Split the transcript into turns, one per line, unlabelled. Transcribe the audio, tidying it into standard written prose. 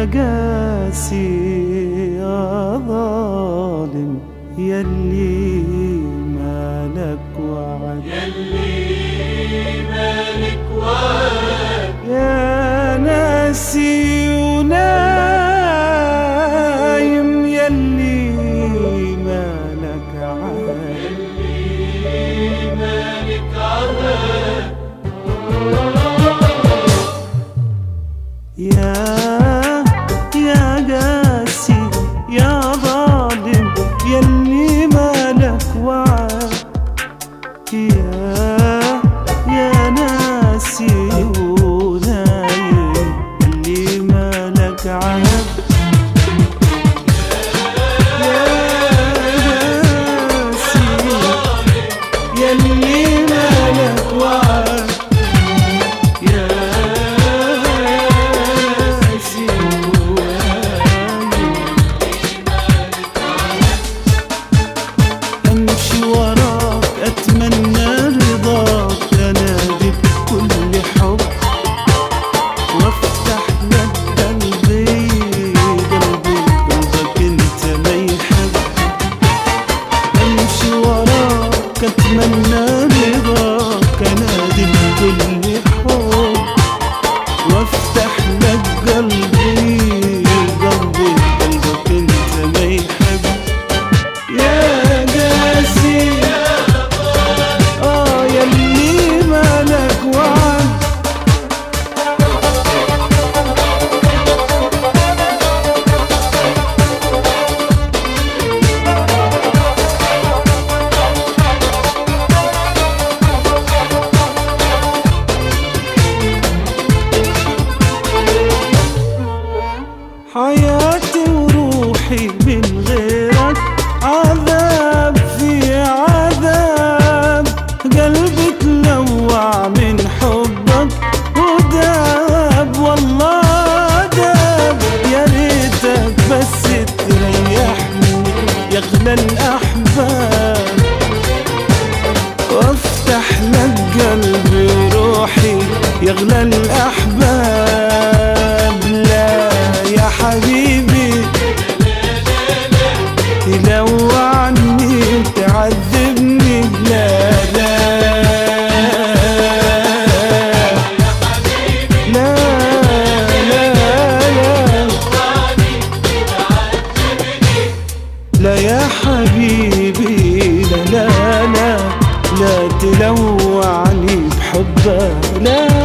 يا قاسي يا ظالم يلي مالك وعد، يا ناسي ونايم يلي مالك عاد، يا قاسي يا ظالم يلي مالك وعد، يا ناسي ونايم يلي مالك عاد، يا ناسي يلي مالك وعد، يا أتمنى رضاك أنادي بكل حب، وافتح لك قلبي قلبك انت ما يحب، امشي وراك أتمنى رضاك أنادي بكل حب، وافتح لك قلبي قلبك انت ما يحب، يا قاسي يلي مالك وعد، حياتي وروحي من غيرك عذاب في عذاب، قلبي تلوع من حبك وداب والله داب، يا ريتك بس تريحني يا اغلى الاحباب، وافتح لك قلبي وروحي يا اغلى الاحباب، لا يا حبيبي تلوعني وتعذبني، لا لا لا لا لا يا حبيبي، لا لا لا لا تلوعني بحبك، لا